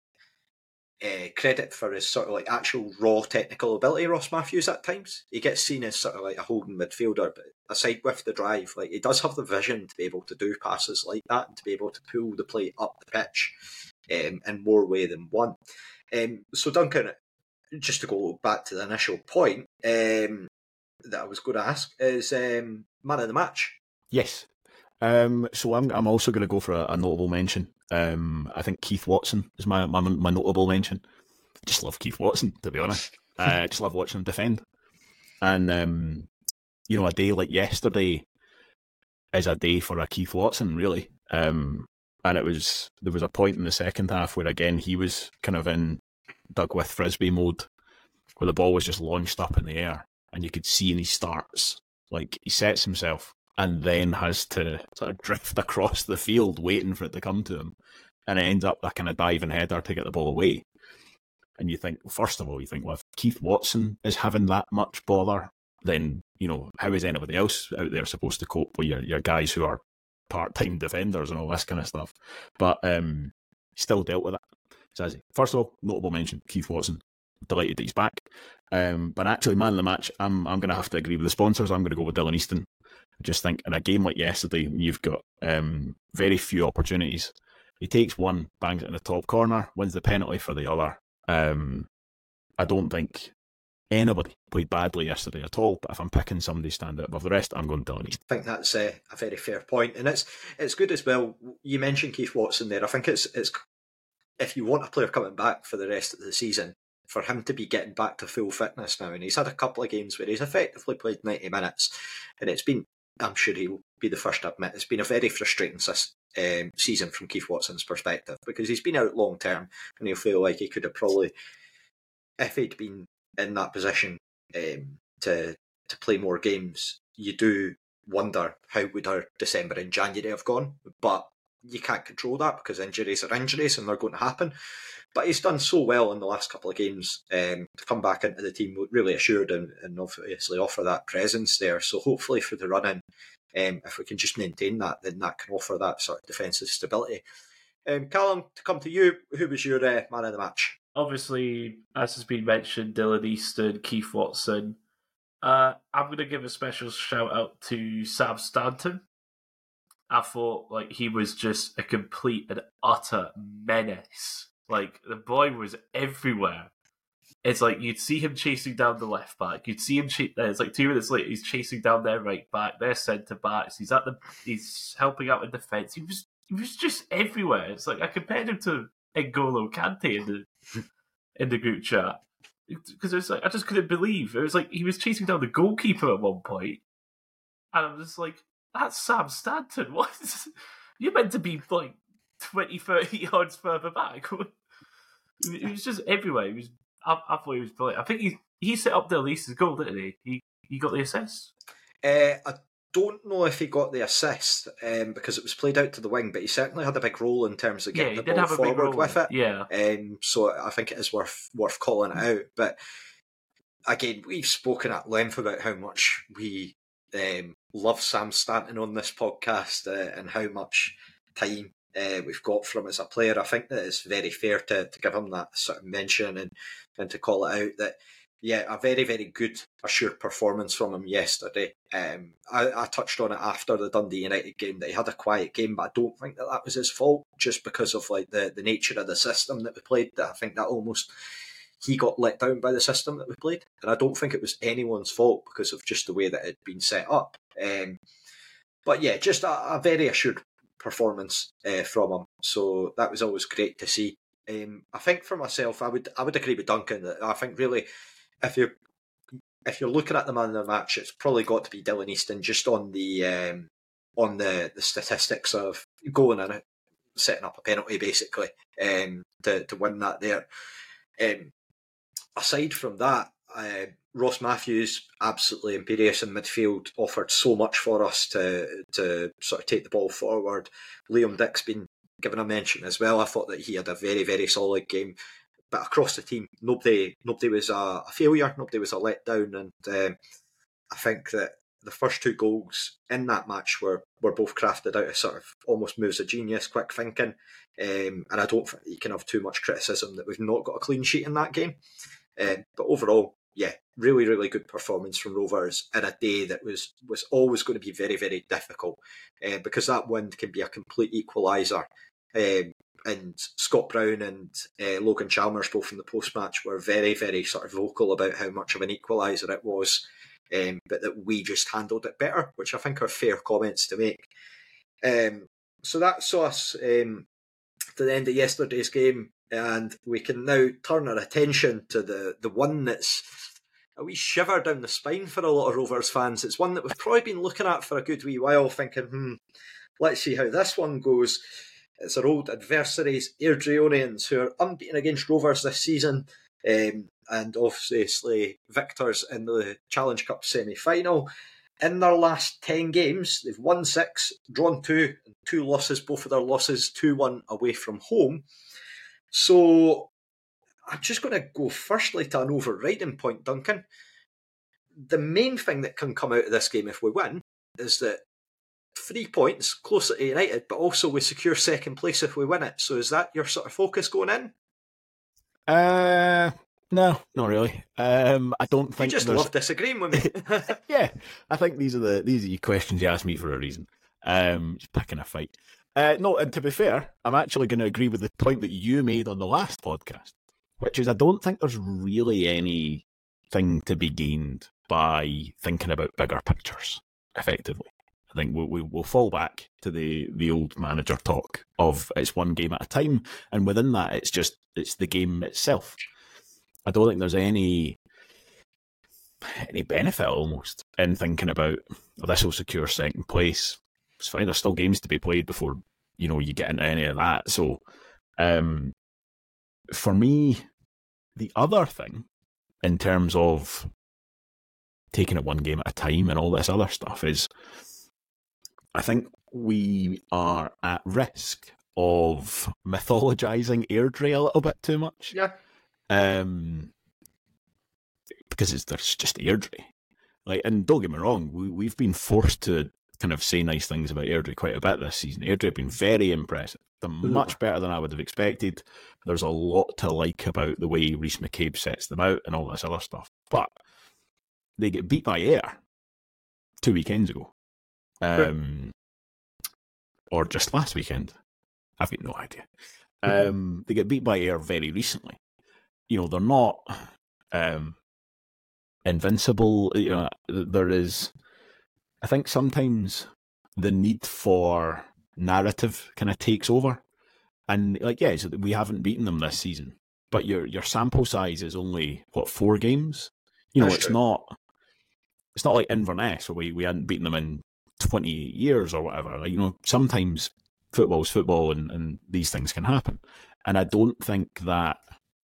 S2: credit for his sort of like actual raw technical ability, Ross Matthews, at times. He gets seen as sort of like a holding midfielder, but aside with the drive, like, he does have the vision to be able to do passes like that and to be able to pull the play up the pitch in more way than one. So Duncan, just to go back to the initial point that I was going to ask, is man of the match.
S1: Yes. So I'm also going to go for a notable mention. I think Keith Watson is my notable mention. I just love Keith Watson, to be honest. I just love watching him defend. And, a day like yesterday is a day for a Keith Watson, really. And there was a point in the second half where, again, he was kind of in Doug-Wyth Frisbee mode, where the ball was just launched up in the air, and you could see in his starts, like, he sets himself and then has to sort of drift across the field waiting for it to come to him. And it ends up a kind of diving header to get the ball away. And you think, first of all, well, if Keith Watson is having that much bother, then, how is anybody else out there supposed to cope with your guys who are part-time defenders and all this kind of stuff? But still dealt with it. So, first of all, notable mention, Keith Watson. Delighted that he's back. But actually, man of the match, I'm going to have to agree with the sponsors. I'm going to go with Dylan Easton. I just think in a game like yesterday, you've got very few opportunities. He takes one, bangs it in the top corner, wins the penalty for the other. I don't think anybody played badly yesterday at all, but if I'm picking somebody to stand out above the rest, I'm going Dylan Easton.
S2: I think that's a very fair point, and it's good as well. You mentioned Keith Watson there. I think it's if you want a player coming back for the rest of the season, for him to be getting back to full fitness now, and he's had a couple of games where he's effectively played 90 minutes, and it's been, I'm sure he'll be the first to admit, it's been a very frustrating season from Keith Watson's perspective, because he's been out long term, and he'll feel like he could have probably, if he'd been in that position to play more games, you do wonder how would our December and January have gone, but you can't control that because injuries are injuries and they're going to happen. But he's done so well in the last couple of games to come back into the team really assured and obviously offer that presence there. So hopefully for the run-in, if we can just maintain that, then that can offer that sort of defensive stability. Callum, to come to you, who was your man of the match?
S4: Obviously, as has been mentioned, Dylan Easton, Keith Watson. I'm going to give a special shout out to Sam Stanton. I thought he was just a complete and utter menace. The boy was everywhere. It's you'd see him chasing down the left back. You'd see him. It's 2 minutes later, he's chasing down their right back, their centre backs. He's helping out in defence. He was just everywhere. It's I compared him to N'Golo Kante in the group chat, because it's I just couldn't believe it was he was chasing down the goalkeeper at one point, and I'm just that's Sam Stanton. What? You're meant to be 20, 30 yards further back. He was just everywhere. I thought he was brilliant. I think he set up Dylan Easton's goal, didn't he? He got the assist.
S2: I don't know if he got the assist because it was played out to the wing, but he certainly had a big role in terms of getting the ball forward with it.
S4: Yeah.
S2: So I think it is worth calling it out. But again, we've spoken at length about how much we love Sam Stanton on this podcast and how much time we've got from him as a player. I think that it's very fair to give him that sort of mention and to call it out that, yeah, a very, very good assured performance from him yesterday. I touched on it after the Dundee United game that he had a quiet game, but I don't think that was his fault, just because of the nature of the system that we played. I think that almost he got let down by the system that we played. And I don't think it was anyone's fault because of just the way that it had been set up. But yeah, just a very assured performance from him. So that was always great to see. I think for myself, I would agree with Duncan that I think really if you're looking at the man of the match, it's probably got to be Dylan Easton just on the statistics of going and setting up a penalty basically to win that there. Aside from that, Ross Matthews, absolutely imperious in midfield, offered so much for us to sort of take the ball forward. Liam Dick's been given a mention as well. I thought that he had a very, very solid game. But across the team, nobody was a failure, nobody was a letdown. And I think that the first 2 goals in that match were both crafted out of sort of almost moves of genius, quick thinking. And I don't think you can have too much criticism that we've not got a clean sheet in that game. But overall, yeah, really, really good performance from Rovers in a day that was always going to be very, very difficult because that wind can be a complete equaliser. And Scott Brown and Logan Chalmers, both in the post-match, were very, very sort of vocal about how much of an equaliser it was, but that we just handled it better, which I think are fair comments to make. So that saw us to the end of yesterday's game, and we can now turn our attention to the one that's a wee shiver down the spine for a lot of Rovers fans. It's one that we've probably been looking at for a good wee while, thinking, let's see how this one goes. It's our old adversaries, Airdrieonians, who are unbeaten against Rovers this season, and obviously victors in the Challenge Cup semi-final. In their last 10 games, they've won 6, drawn 2, and 2 losses, both of their losses 2-1 away from home. So I'm just going to go firstly to an overriding point, Duncan. The main thing that can come out of this game if we win is that 3 points closer to United, but also we secure second place if we win it. So is that your sort of focus going in?
S1: No, not really. I don't think
S2: you just love disagreeing with me.
S1: Yeah, I think these are the questions you asked me for a reason. Just picking a fight. No, and to be fair, I'm actually going to agree with the point that you made on the last podcast, which is I don't think there's really anything to be gained by thinking about bigger pictures, effectively. I think we'll fall back to the old manager talk of it's one game at a time, and within that, it's the game itself. I don't think there's any benefit almost in thinking about this will secure second place. It's fine. There's still games to be played before you get into any of that. So, for me, the other thing in terms of taking it one game at a time and all this other stuff is, I think we are at risk of mythologizing Airdrie a little bit too much.
S2: Yeah.
S1: Because there's just Airdrie. And don't get me wrong, we've been forced to kind of say nice things about Airdrie quite a bit this season. Airdrie have been very impressive. They're much better than I would have expected. There's a lot to like about the way Rhys McCabe sets them out and all this other stuff. But they get beat by Ayr 2 weekends ago. Or just last weekend. I've got no idea. They get beat by Ayr very recently. They're not invincible. There is, I think sometimes the need for narrative kind of takes over. And so we haven't beaten them this season, but your sample size is only 4 games. It's not like Inverness where we hadn't beaten them in 20 years or whatever. Sometimes football's football and these things can happen. And I don't think that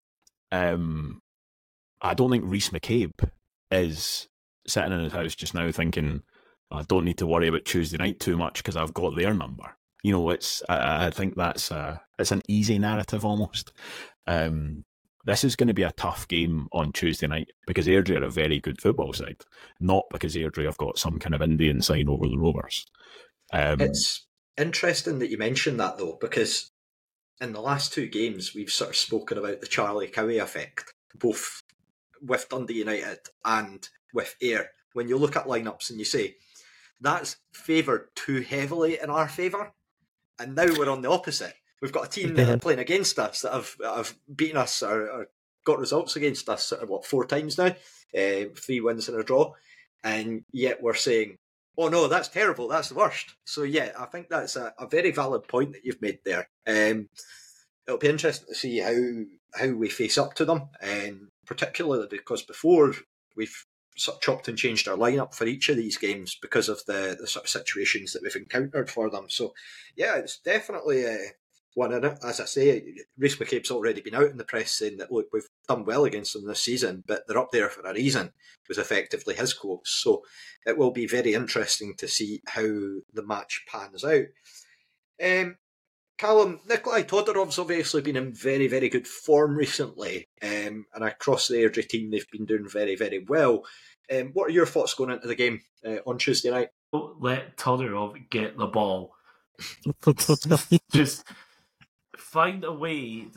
S1: Rhys McCabe is sitting in his house just now thinking, I don't need to worry about Tuesday night too much because I've got their number. I think that's it's an easy narrative almost. This is going to be a tough game on Tuesday night because Airdrie are a very good football side, not because Airdrie have got some kind of Indian sign over the Rovers.
S2: It's interesting that you mentioned that though, because in the last 2 games we've sort of spoken about the Charlie Cowie effect, both with Dundee United and with Ayr. When you look at lineups and you say that's favoured too heavily in our favour, and now we're on the opposite. We've got a team that are playing against us that have beaten us or got results against us, 4 times now, 3 wins and a draw, and yet we're saying, oh no, that's terrible, that's the worst. So yeah, I think that's a very valid point that you've made there. It'll be interesting to see how we face up to them, particularly because before we've sort of chopped and changed our lineup for each of these games because of the sort of situations that we've encountered for them. So yeah, it's definitely one in it. As I say, Rhys McCabe's already been out in the press saying that, look, we've done well against them this season, but they're up there for a reason, was effectively his quotes. So it will be very interesting to see how the match pans out. Callum, Nikolai Todorov's obviously been in very, very good form recently, and across the Airdrie team they've been doing very, very well. What are your thoughts going into the game on Tuesday night?
S4: Don't let Todorov get the ball. Just find a way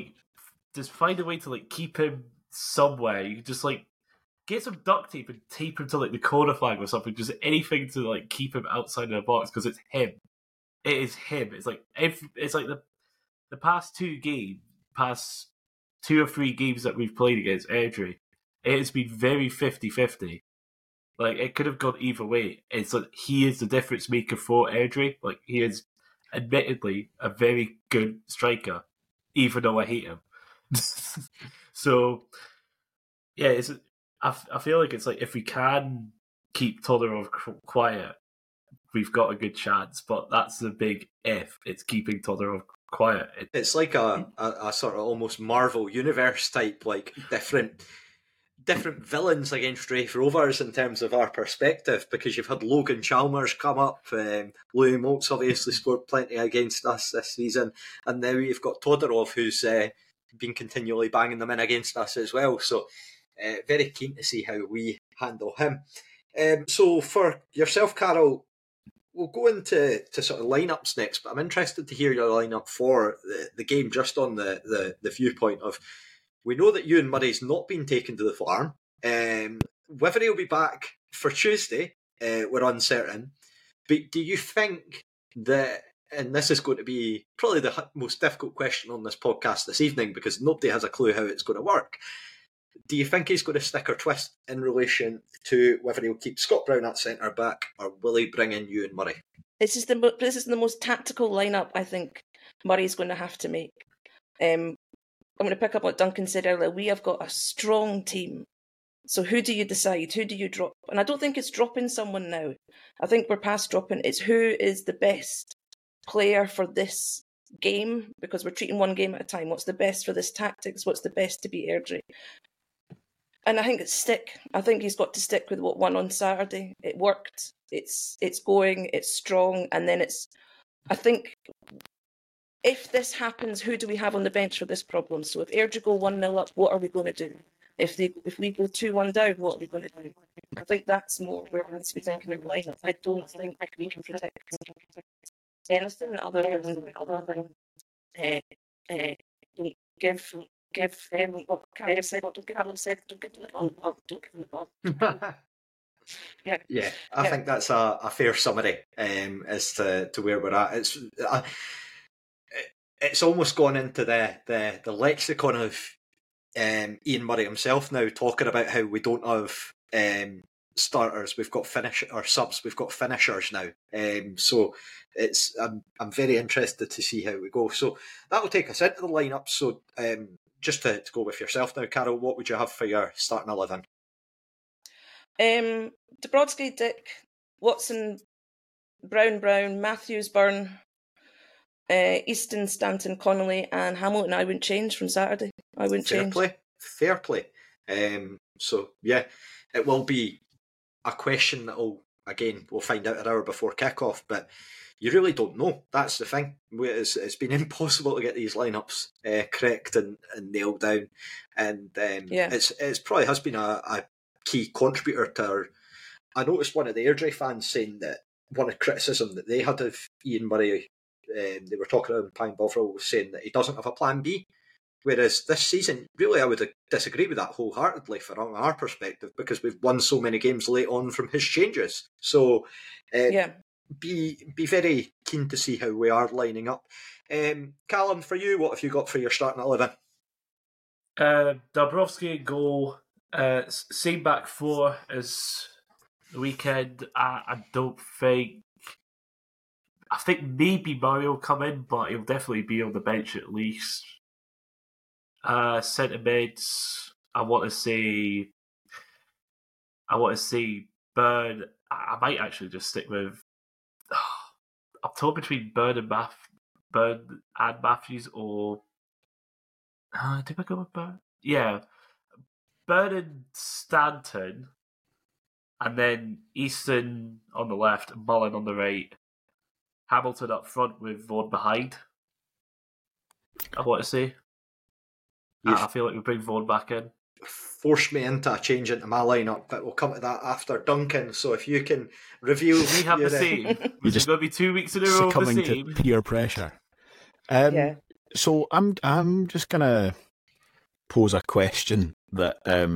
S4: to keep him somewhere. You can just get some duct tape and tape him to the corner flag or something. Just anything to keep him outside of the box, because it's him. It is him. It's the past 2 or 3 games that we've played against Airdrie, it has been very 50-50. It could have gone either way. It's he is the difference maker for Airdrie. He is admittedly a very good striker, even though I hate him. So yeah, I feel like it's if we can keep Todorov quiet, we've got a good chance, but that's the big if. It's keeping Todorov quiet.
S2: It's like a sort of almost Marvel universe type, different villains against Raith Rovers in terms of our perspective, because you've had Logan Chalmers come up, Louis Moult's obviously scored plenty against us this season, and now you've got Todorov, who's been continually banging them in against us as well. So very keen to see how we handle him. So for yourself, Carol, we'll go into sort of lineups next, but I'm interested to hear your lineup for the game, just on the viewpoint of, we know that Ewan Murray's not been taken to the farm. Whether he'll be back for Tuesday, we're uncertain. But do you think that, and this is going to be probably the most difficult question on this podcast this evening, because nobody has a clue how it's going to work, do you think he's going to stick or twist in relation to whether he'll keep Scott Brown at centre back, or will he bring in Ewan Murray?
S3: This is the most tactical lineup I think Murray's going to have to make. I'm going to pick up what Duncan said earlier. We have got a strong team. So who do you decide? Who do you drop? And I don't think it's dropping someone now. I think we're past dropping. It's who is the best player for this game, because we're treating one game at a time. What's the best for this tactics? What's the best to beat Airdrie? And I think it's stick. I think he's got to stick with what won on Saturday. It worked. It's going. It's strong. And then I think if this happens, who do we have on the bench for this problem? So if Airdrie go 1-0 up, what are we going to do? If we go 2-1 down, what are we going to do? I think that's more where we need to be thinking of lineup. I don't think we can protect anything other than give what Kyle said, what Carol said, don't give the ball.
S2: Yeah, I think that's a fair summary as to where we're at. It's almost gone into the lexicon of Ian Murray himself now, talking about how we don't have starters, we've got subs, we've got finishers now. So I'm very interested to see how we go. So that will take us into the lineup. So just to go with yourself now, Carol, what would you have for your starting 11?
S3: Dubrovsky, Dick, Watson, Brown, Matthews, Byrne, Easton, Stanton, Connolly, and Hamilton. I wouldn't change from Saturday. I wouldn't change.
S2: Fair play. So yeah, it will be a question that we'll find out an hour before kickoff, but you really don't know. That's the thing. It's been impossible to get these lineups correct and nailed down, and it's probably has been a key contributor to I noticed one of the Airdrie fans saying that one of the criticism that they had of Ian Murray, they were talking about Pine Bovril, was saying that he doesn't have a plan B. Whereas this season, really, I would disagree with that wholeheartedly from our perspective, because we've won so many games late on from his changes. So, be very keen to see how we are lining up. Callum, for you, what have you got for your starting 11?
S4: Dabrowski in goal. Same back four as the weekend. I don't think. I think maybe Murray will come in, but he'll definitely be on the bench at least. Centre mids. I want to say Bird. I might actually just stick with. I'm torn between Bird and Matthews, or did I go with Bird? Yeah, Bird and Stanton, and then Easton on the left, Mullen on the right, Hamilton up front with Vaughan behind. I want to say. I feel like we bring Vaughan back in.
S2: Forced me into a change into my lineup, but we'll come to that after Duncan. So if you can reveal,
S4: we have the same. Which is going to be 2 weeks in a row.
S1: Succumbing
S4: the same.
S1: to peer pressure. So I'm just gonna pose a question that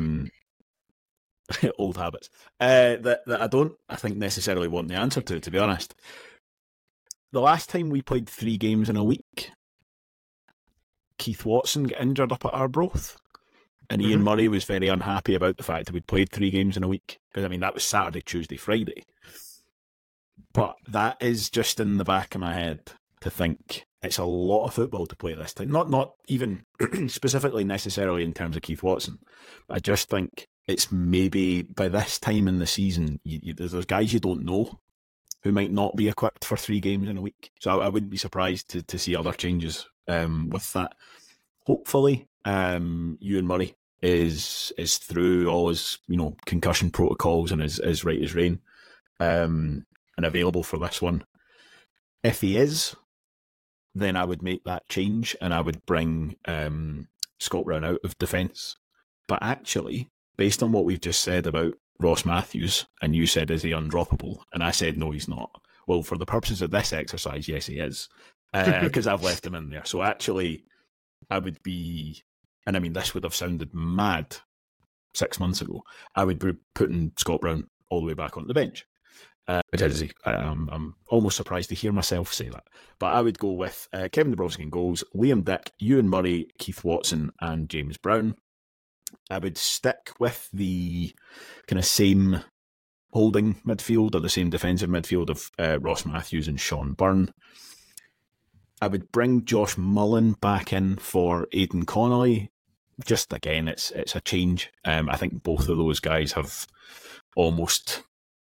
S1: old habits that I think necessarily want the answer to be honest. The last time we played 3 games in a week, Keith Watson got injured up at Arbroath. And Ian Murray was very unhappy about the fact that we'd played 3 games in a week. Because, I mean, that was Saturday, Tuesday, Friday. But that is just in the back of my head to think it's a lot of football to play this time. Not even specifically necessarily in terms of Keith Watson. But I just think it's maybe by this time in the season, there's guys you don't know who might not be equipped for 3 games in a week. So I wouldn't be surprised to see other changes with that. Hopefully, Ewan Murray is through all his concussion protocols and is right as rain and available for this one. If he is, then I would make that change and I would bring Scott Brown out of defence. But actually, based on what we've just said about Ross Matthews, and you said, is he undroppable? And I said, no, he's not. Well, for the purposes of this exercise, yes, he is. Because I've left him in there. So actually, I would be, and I mean, this would have sounded mad 6 months ago, I would be putting Scott Brown all the way back on the bench. Which is, I'm almost surprised to hear myself say that. But I would go with Kevin Dabrowski in goals, Liam Dick, Ewan Murray, Keith Watson, and James Brown. I would stick with the kind of same holding midfield or the same defensive midfield of Ross Matthews and Sean Byrne. I would bring Josh Mullen back in for Aidan Connolly. Just again, it's a change. I think both of those guys have almost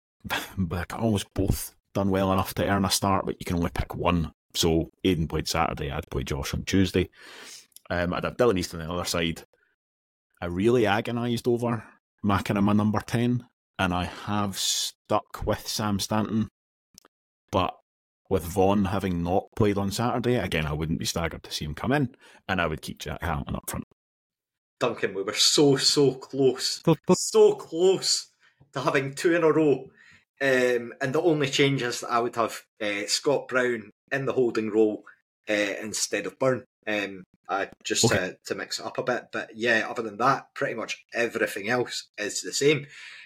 S1: both done well enough to earn a start, but you can only pick one. So Aidan played Saturday, I'd play Josh on Tuesday. I'd have Dylan Easton on the other side. I really agonised over McInerney number 10, and I have stuck with Sam Stanton. But with Vaughan having not played on Saturday, again, I wouldn't be staggered to see him come in, and I would keep Jack Hamilton up front.
S2: Duncan, we were so close. So close to having 2 in a row. And the only changes that I would have Scott Brown in the holding role instead of Byrne. Just okay. to mix it up a bit. But yeah, other than that, pretty much everything else is the same.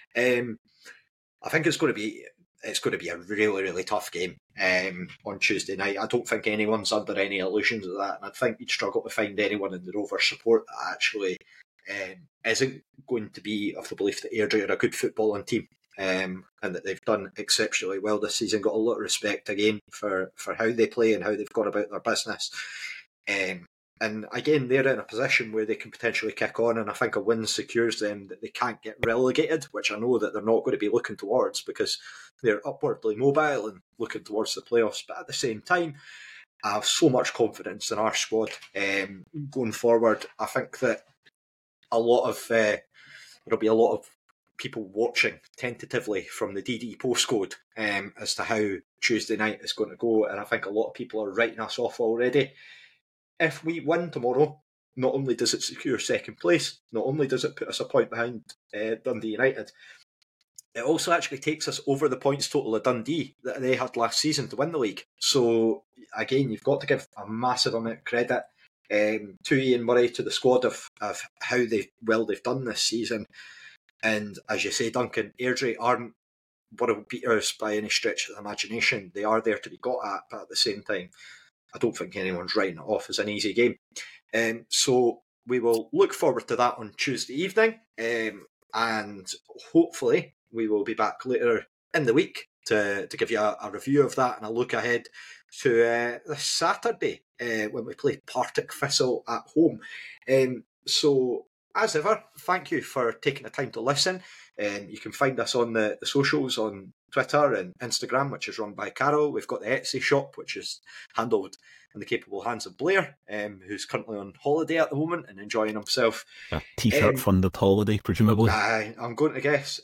S2: I think it's going to be a really, really tough game on Tuesday night. I don't think anyone's under any illusions of that, and I think you'd struggle to find anyone in the Rovers support that actually isn't going to be of the belief that Airdrie are a good footballing team, and that they've done exceptionally well this season. Got a lot of respect again for how they play and how they've gone about their business. And again, they're in a position where they can potentially kick on, and I think a win secures them that they can't get relegated, which I know that they're not going to be looking towards because they're upwardly mobile and looking towards the playoffs. But at the same time, I have so much confidence in our squad going forward. I think that there'll be a lot of people watching tentatively from the DD postcode as to how Tuesday night is going to go, and I think a lot of people are writing us off already. If we win tomorrow, not only does it secure second place, not only does it put us a point behind Dundee United, it also actually takes us over the points total of Dundee that they had last season to win the league. So again, you've got to give a massive amount of credit to Ian Murray, to the squad of how they've done this season. And as you say, Duncan, Airdrie aren't world beaters by any stretch of the imagination. They are there to be got at, but at the same time, I don't think anyone's writing it off as an easy game. So we will look forward to that on Tuesday evening, and hopefully we will be back later in the week to give you a review of that and a look ahead to this Saturday when we play Partick Thistle at home. So, as ever, thank you for taking the time to listen. You can find us on the socials on Twitter and Instagram, which is run by Carol. We've got the Etsy shop, which is handled in the capable hands of Blair, who's currently on holiday at the moment and enjoying himself.
S1: A t-shirt funded holiday, presumably.
S2: I'm going to guess.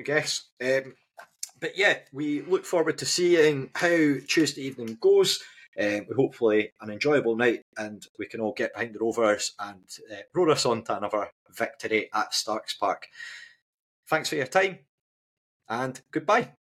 S2: But yeah, we look forward to seeing how Tuesday evening goes. Hopefully an enjoyable night, and we can all get behind the Rovers and roll us on to another victory at Starks Park. Thanks for your time, and goodbye.